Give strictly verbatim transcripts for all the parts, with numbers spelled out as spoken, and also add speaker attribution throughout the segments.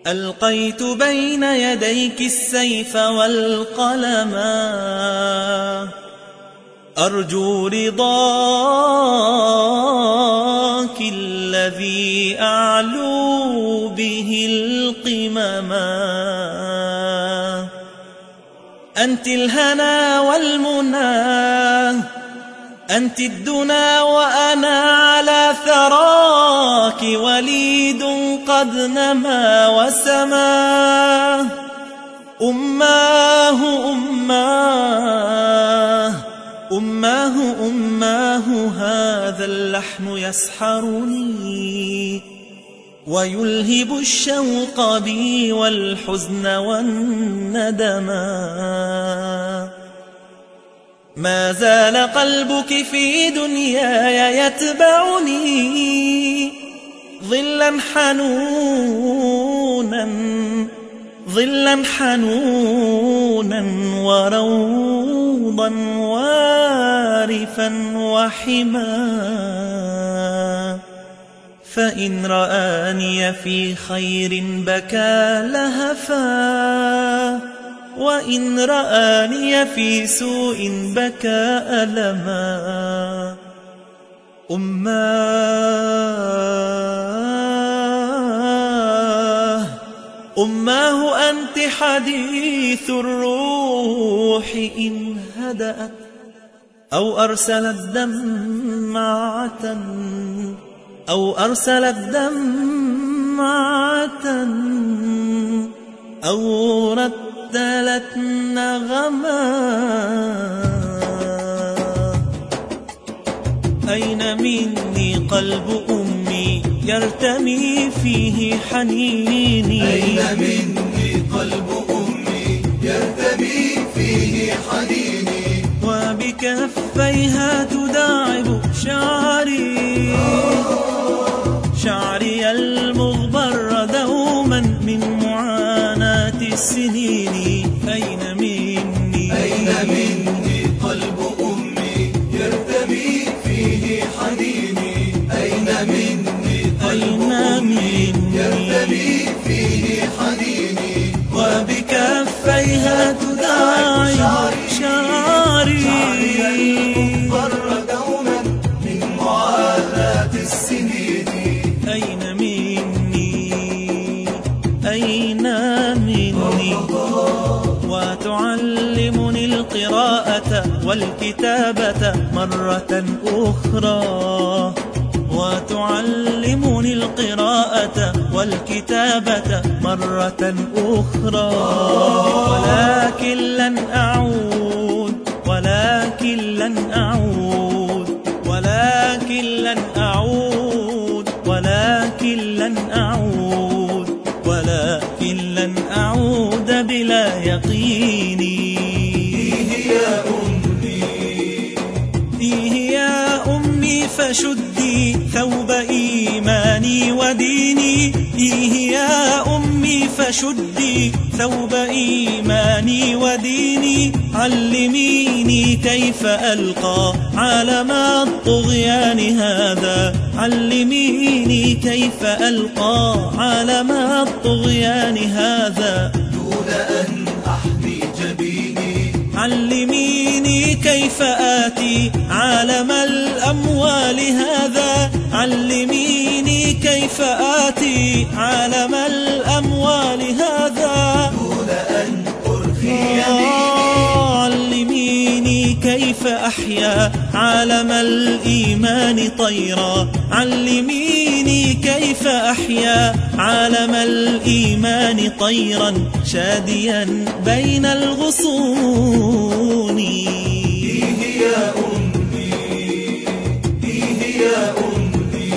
Speaker 1: ألقيت بين يديك السيف والقلما، أرجو رضاك الذي أعلو به القمما. أنت الهنا والمنى، أنت الدنا وأنا على ثراك وليد قد نما وسما. أماه أماه أماه أماه هذا اللحن يسحرني ويلهب الشوق بي والحزن والندما. ما زال قلبك في دنياي يتبعني ظلا حنونا ظلا حنونا وروضا وارفا وحما. فإن رآني في خير بكى لهفا، وإن رآني في سوء بكى ألما. أماه أماه أنت حديث الروح إن هدأت أو أرسلت دمعة أو أرسلت دمعة أو رتلت نغما. أين مني قلب أمي يرتمي فيه حنيني؟
Speaker 2: أين مني قلب أمي يرتمي فيه حنيني؟
Speaker 1: وبكفيها تداعب شعري شعري المغبر دوما من معاناة السنين. أين مني
Speaker 2: أين مني قلب أمي يرتمي فيه حنيني؟ أين مني قلب أمي يرتمي فيه حنيني؟
Speaker 1: وبكفيها تداعب شعري
Speaker 2: المغبر دوما من معاناة السنين.
Speaker 1: أين مني أين مني وتعلمني القراءة والكتابة مرة أخرى، وتعلمني القراءة والكتابة مرة أخرى. ولكن لن أعود ولكن لن أعود ولكن لن أعود ولكن لن أعود ولكن لن أعود بلا يقيني.
Speaker 2: فيه يا أمي
Speaker 1: فيه يا أمي فشدي ثوب إيماني وديني. فيه يا أمي فشدي ثوب إيماني وديني. علميني كيف ألقى عالم الطغيان هذا، علميني كيف ألقى عالم الطغيان هذا
Speaker 2: دون أن أحمي جبيني.
Speaker 1: علميني كيف آتي عالم الأموال هذا، علميني كيف آتي عالم الأموال هذا
Speaker 2: دون أن أرخي يميني.
Speaker 1: علميني كيف أحيا عالم الإيمان طيرا، علميني كيف أحيا عالم الإيمان طيرا شاديا بين الغصون.
Speaker 2: فيه يا أمي فيه يا أمي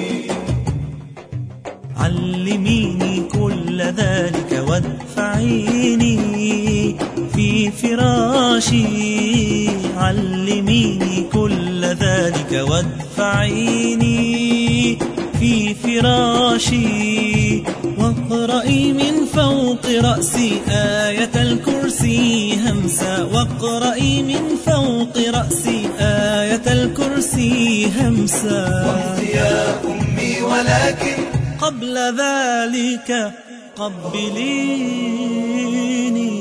Speaker 1: علميني كل ذلك وادفعيني في فراشي. علميني كل ذلك وادفعيني في فراشي. واقرئي من فوق رأسي آية الكرسي همسا، واقرئي من فوق رأسي آية الكرسي همسا.
Speaker 2: وامضي يا أمي ولكن
Speaker 1: قبل ذلك قبليني